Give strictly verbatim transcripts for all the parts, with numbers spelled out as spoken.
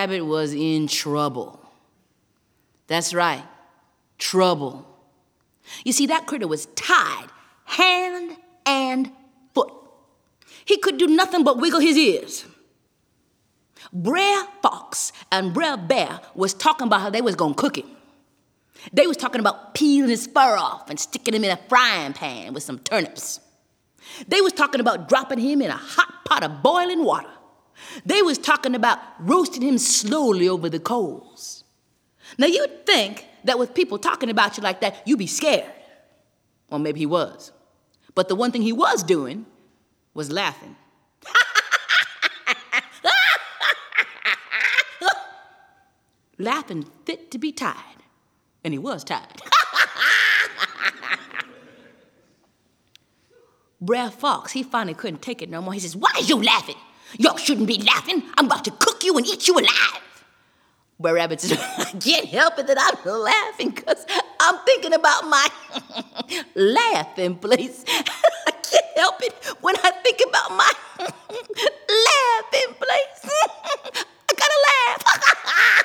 Rabbit was in trouble. That's right, trouble. You see, that critter was tied hand and foot. He could do nothing but wiggle his ears. Brer Fox and Brer Bear was talking about how they was gonna cook him. They was talking about peeling his fur off and sticking him in a frying pan with some turnips. They was talking about dropping him in a hot pot of boiling water. They was talking about roasting him slowly over the coals. Now you'd think that with people talking about you like that, you'd be scared. Well, maybe he was. But the one thing he was doing was laughing. Laughing fit to be tied. And he was tied. Brer Fox, he finally couldn't take it no more. He says, "Why is you laughing? Y'all shouldn't be laughing. I'm about to cook you and eat you alive." Brer Rabbit says, "I can't help it that I'm laughing because I'm thinking about my laughing place. I can't help it when I think about my laughing place. I gotta laugh."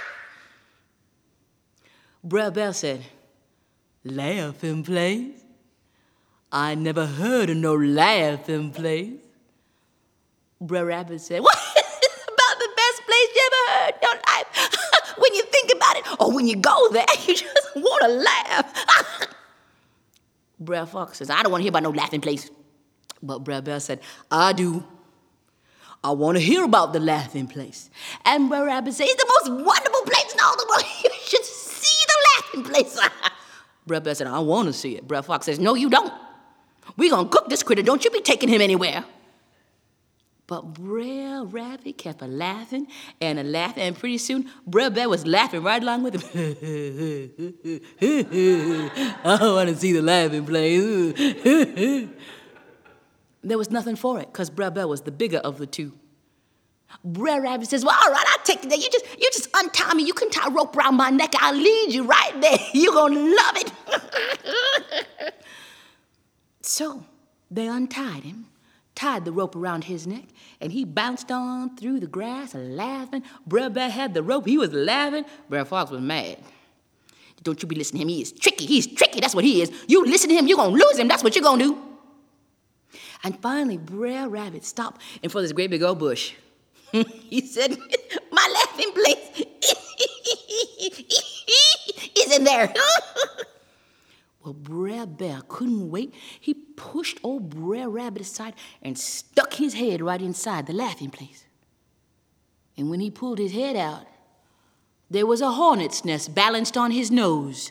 Brer Bear said, "Laughing place? I never heard of no laughing place." Brer Rabbit said, "What is about the best place you ever heard in your life? When you think about it, or when you go there, you just want to laugh." Brer Fox says, "I don't want to hear about no laughing place." But Brer Bear said, "I do. I want to hear about the laughing place." And Brer Rabbit said, "It's the most wonderful place in all the world. You should see the laughing place." Brer Bear said, "I want to see it." Brer Fox says, "No, you don't. We're going to cook this critter. Don't you be taking him anywhere." But Brer Rabbit kept a laughing and a laughing, and pretty soon Brer Bear was laughing right along with him. "I want to see the laughing place." There was nothing for it, because Brer Bear was the bigger of the two. Brer Rabbit says, "Well, all right, I'll take it there. You just, you just untie me. You can tie a rope around my neck. I'll lead you right there. You're going to love it." So they untied him, tied the rope around his neck, and he bounced on through the grass laughing. Brer Bear had the rope. He was laughing. Brer Fox was mad. "Don't you be listening to him. He is tricky. He's tricky. That's what he is. You listen to him, you're going to lose him. That's what you're going to do." And finally, Brer Rabbit stopped in front of this great big old bush. He said, "My laughing place is in there." Well, Brer Bear couldn't wait. He pushed old Brer Rabbit aside and stuck his head right inside the laughing place. And when he pulled his head out, there was a hornet's nest balanced on his nose.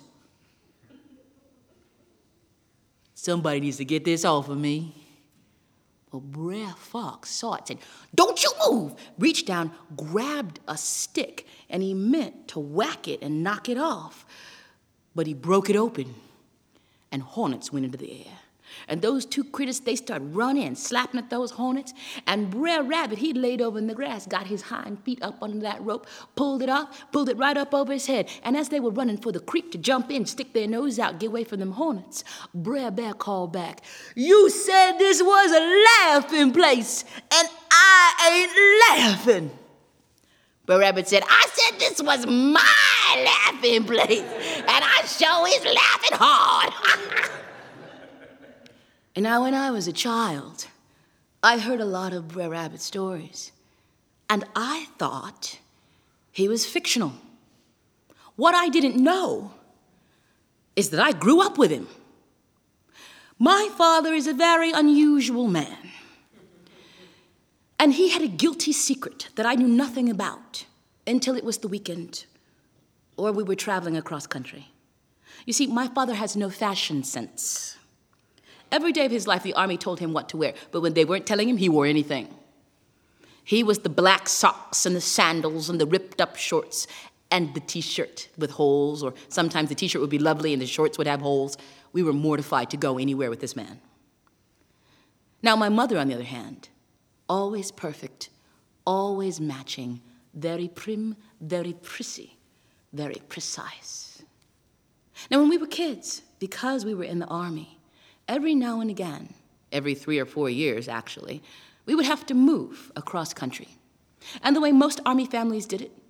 "Somebody needs to get this off of me." Well, Brer Fox saw it, said, "Don't you move!" Reached down, grabbed a stick, and he meant to whack it and knock it off. But he broke it open, and hornets went into the air. And those two critters, they started running and slapping at those hornets. And Brer Rabbit, he laid over in the grass, got his hind feet up under that rope, pulled it off, pulled it right up over his head. And as they were running for the creek to jump in, stick their nose out, get away from them hornets, Brer Bear called back, "You said this was a laughing place, and I ain't laughing." Brer Rabbit said, "I said this was my laughing place, and I sure is laughing hard." And now when I was a child, I heard a lot of Brer Rabbit stories, and I thought he was fictional. What I didn't know is that I grew up with him. My father is a very unusual man, and he had a guilty secret that I knew nothing about until it was the weekend or we were traveling across country. You see, my father has no fashion sense. Every day of his life, the army told him what to wear, but when they weren't telling him, he wore anything. He was the black socks and the sandals and the ripped-up shorts and the T-shirt with holes, or sometimes the T-shirt would be lovely and the shorts would have holes. We were mortified to go anywhere with this man. Now, my mother, on the other hand, always perfect, always matching, very prim, very prissy, very precise. Now, when we were kids, because we were in the army, every now and again, every three or four years, actually, we would have to move across country. And the way most army families did it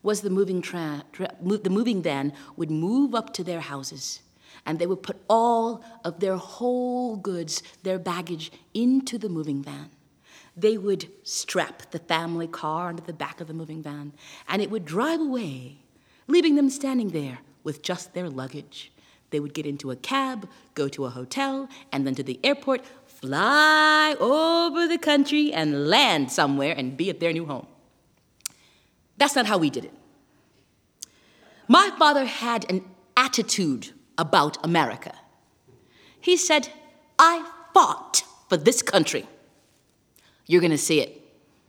was the moving, tra- tra- mo- the moving van would move up to their houses, and they would put all of their whole goods, their baggage, into the moving van. They would strap the family car onto the back of the moving van, and it would drive away, leaving them standing there with just their luggage. They would get into a cab, go to a hotel, and then to the airport, fly over the country, and land somewhere and be at their new home. That's not how we did it. My father had an attitude about America. He said, I fought for this country. You're gonna see it.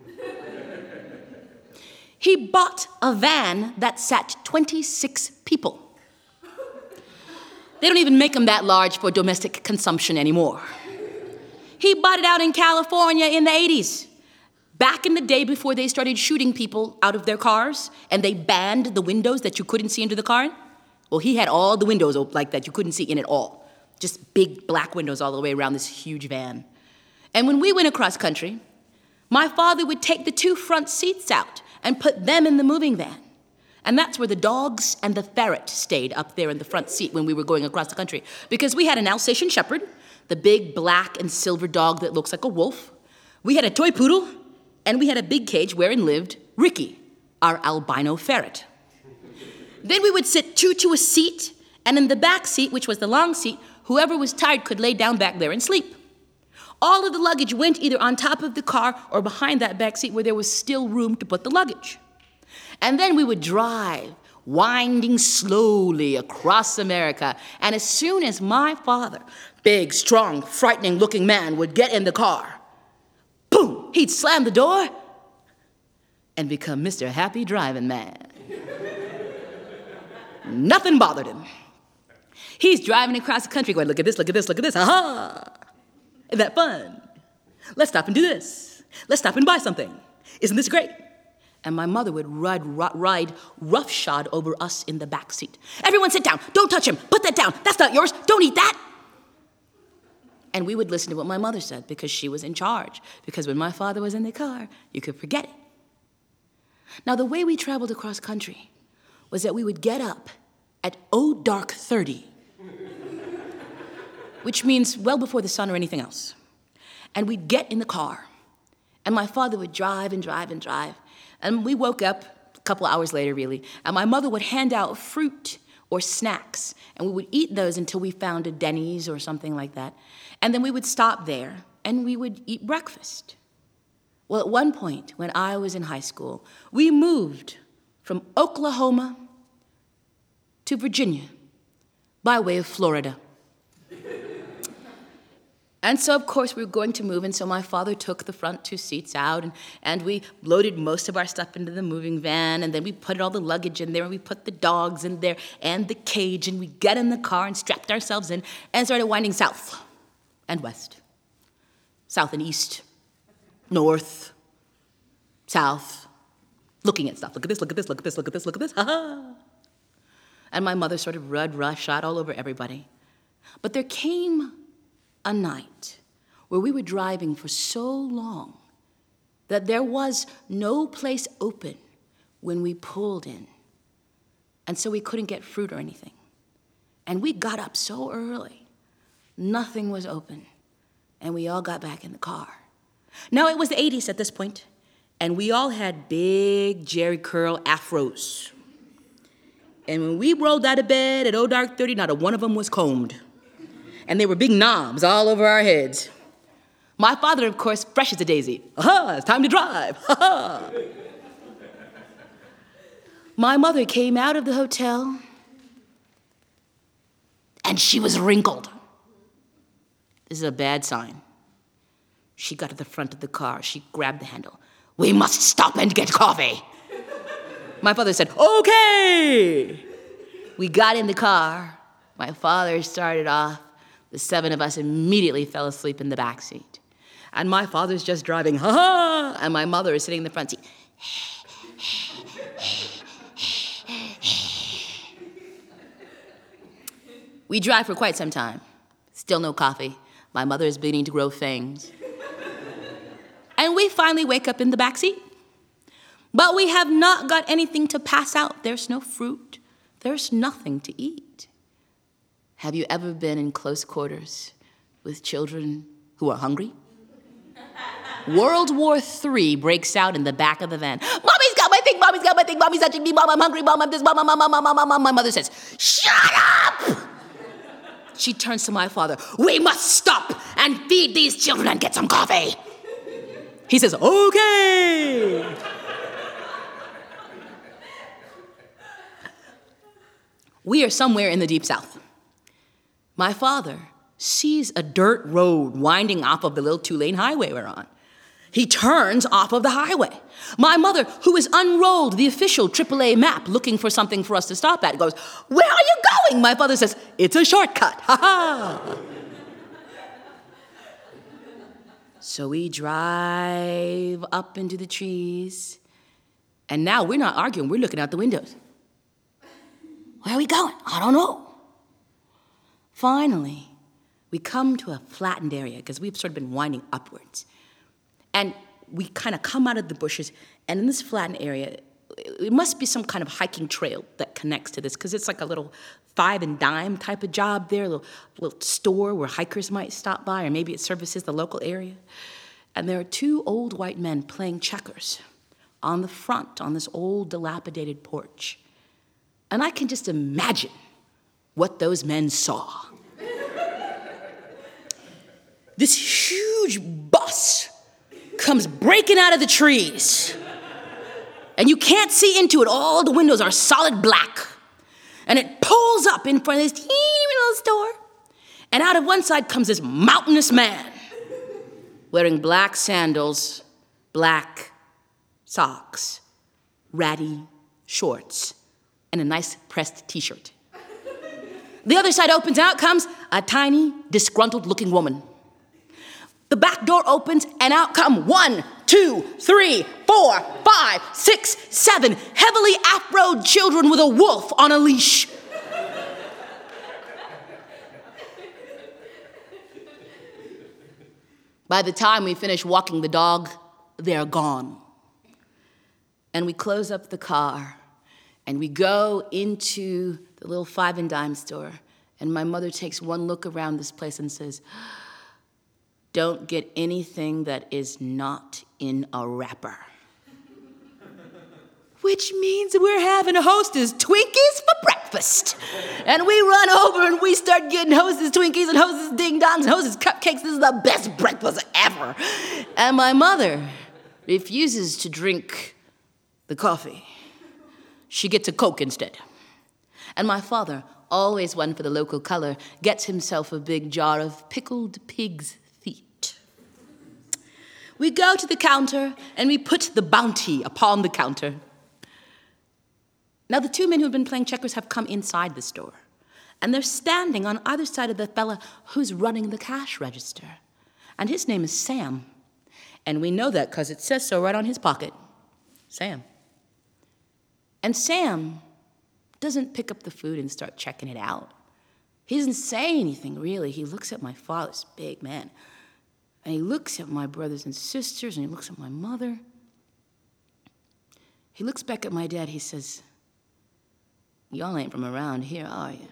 He bought a van that sat twenty-six people. They don't even make them that large for domestic consumption anymore. He bought it out in California in the eighties. Back in the day before they started shooting people out of their cars and they banned the windows that you couldn't see into the car. Well, he had all the windows like that you couldn't see in at all. Just big black windows all the way around this huge van. And when we went across country, my father would take the two front seats out and put them in the moving van. And that's where the dogs and the ferret stayed, up there in the front seat when we were going across the country. Because we had an Alsatian Shepherd, the big black and silver dog that looks like a wolf. We had a toy poodle, and we had a big cage wherein lived Ricky, our albino ferret. Then we would sit two to a seat, and in the back seat, which was the long seat, whoever was tired could lay down back there and sleep. All of the luggage went either on top of the car or behind that back seat where there was still room to put the luggage. And then we would drive, winding slowly across America. And as soon as my father, big, strong, frightening-looking man, would get in the car, boom, he'd slam the door and become Mister Happy Driving Man. Nothing bothered him. He's driving across the country going, look at this, look at this, look at this, ha-ha. Isn't that fun? Let's stop and do this. Let's stop and buy something. Isn't this great? And my mother would ride, ride roughshod over us in the back seat. Everyone sit down. Don't touch him. Put that down. That's not yours. Don't eat that. And we would listen to what my mother said because she was in charge. Because when my father was in the car, you could forget it. Now, the way we traveled across country was that we would get up at oh dark thirty, which means well before the sun or anything else. And we'd get in the car, and my father would drive and drive and drive. And we woke up a couple hours later, really, and my mother would hand out fruit or snacks, and we would eat those until we found a Denny's or something like that. And then we would stop there, and we would eat breakfast. Well, at one point, when I was in high school, we moved from Oklahoma to Virginia by way of Florida. And so, of course, we were going to move, and so my father took the front two seats out, and, and we loaded most of our stuff into the moving van, and then we put all the luggage in there, and we put the dogs in there, and the cage, and we got in the car and strapped ourselves in, and started winding south and west, south and east, north, south, looking at stuff. Look at this, look at this, look at this, look at this, look at this, ha-ha. And my mother sort of rud roughshod all over everybody. But there came a night where we were driving for so long that there was no place open when we pulled in. And so we couldn't get fruit or anything. And we got up so early, nothing was open. And we all got back in the car. Now, it was the eighties at this point, and we all had big Jerry curl afros. And when we rolled out of bed at oh dark thirty, not a one of them was combed. And there were big knobs all over our heads. My father, of course, fresh as a daisy. Aha, it's time to drive. Ha-ha. My mother came out of the hotel, and she was wrinkled. This is a bad sign. She got to the front of the car. She grabbed the handle. We must stop and get coffee. My father said, okay. We got in the car. My father started off. The seven of us immediately fell asleep in the back seat. And my father's just driving, ha-ha, and my mother is sitting in the front seat. We drive for quite some time. Still no coffee. My mother is beginning to grow fangs. And we finally wake up in the back seat. But we have not got anything to pass out. There's no fruit. There's nothing to eat. Have you ever been in close quarters with children who are hungry? World War Three breaks out in the back of the van. Mommy's got my thing, mommy's got my thing, mommy's touching me, mom, I'm hungry, mom, I'm this, mom, mom, mom, mom, mom, mom. My mother says, shut up! She turns to my father, we must stop and feed these children and get some coffee. He says, okay. We are somewhere in the Deep South. My father sees a dirt road winding off of the little two-lane highway we're on. He turns off of the highway. My mother, who has unrolled the official triple A map looking for something for us to stop at, goes, where are you going? My father says, it's a shortcut. Ha ha. So we drive up into the trees, and now we're not arguing, we're looking out the windows. Where are we going? I don't know. Finally, we come to a flattened area because we've sort of been winding upwards. And we kind of come out of the bushes, and in this flattened area, it must be some kind of hiking trail that connects to this, because it's like a little five and dime type of job there, a little, little store where hikers might stop by, or maybe it services the local area. And there are two old white men playing checkers on the front, on this old dilapidated porch. And I can just imagine what those men saw. This huge bus comes breaking out of the trees. And you can't see into it. All the windows are solid black. And it pulls up in front of this teeny little store. And out of one side comes this mountainous man wearing black sandals, black socks, ratty shorts, and a nice pressed t-shirt. The other side opens, out comes a tiny, disgruntled-looking woman. The back door opens, and out come one, two, three, four, five, six, seven heavily afroed children with a wolf on a leash. By the time we finish walking the dog, they're gone. And we close up the car, and we go into the little five and dime store, and my mother takes one look around this place and says, don't get anything that is not in a wrapper. Which means we're having Hostess Twinkies for breakfast. And we run over and we start getting Hostess Twinkies and Hostess Ding Dongs and Hostess Cupcakes. This is the best breakfast ever. And my mother refuses to drink the coffee. She gets a Coke instead. And my father, always one for the local color, gets himself a big jar of pickled pig's feet. We go to the counter and we put the bounty upon the counter. Now the two men who have been playing checkers have come inside the store, and they're standing on either side of the fella who's running the cash register. And his name is Sam. And we know that because it says so right on his pocket. Sam. And Sam doesn't pick up the food and start checking it out. He doesn't say anything, really. He looks at my father, this big man, and he looks at my brothers and sisters, and he looks at my mother. He looks back at my dad, he says, y'all ain't from around here, are you?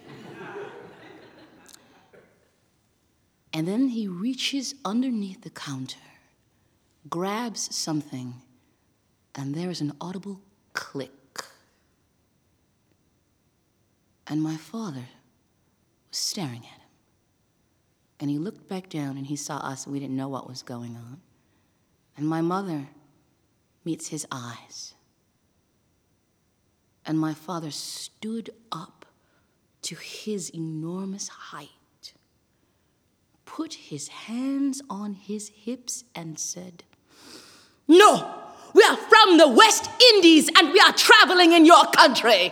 And then he reaches underneath the counter, grabs something, and there is an audible click. And my father was staring at him. And he looked back down and he saw us and we didn't know what was going on. And my mother meets his eyes. And my father stood up to his enormous height, put his hands on his hips and said, "No, we are from the West Indies and we are traveling in your country."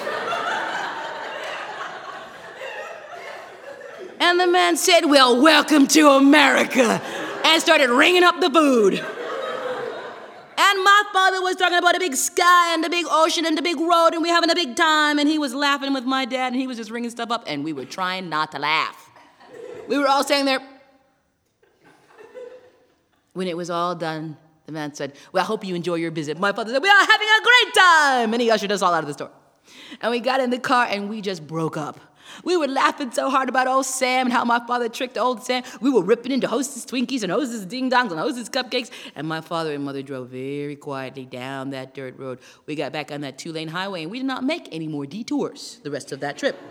And the man said, "Well, welcome to America," and started ringing up the food. And my father was talking about a big sky and the big ocean and the big road and we having a big time, and he was laughing with my dad and he was just ringing stuff up, and we were trying not to laugh. We were all standing there. When it was all done, The man said, well, I hope you enjoy your visit. My father said, we are having a great time. And he ushered us all out of the store. And we got in the car and we just broke up. We were laughing so hard about old Sam and how my father tricked old Sam. We were ripping into Hostess Twinkies and Hostess Ding Dongs and Hostess Cupcakes. And my father and mother drove very quietly down that dirt road. We got back on that two-lane highway and we did not make any more detours the rest of that trip.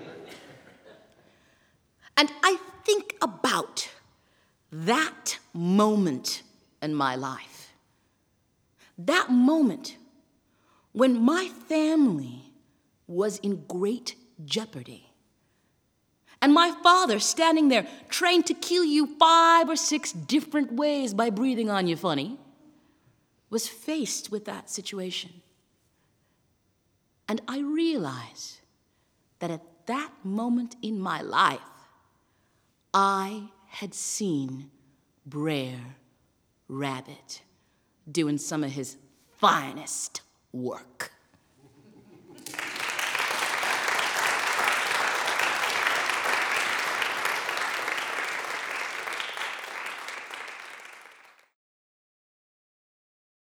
And I think about that moment in my life. That moment when my family was in great jeopardy. And my father, standing there, trained to kill you five or six different ways by breathing on you funny, was faced with that situation. And I realize that at that moment in my life, I had seen Brer Rabbit doing some of his finest work.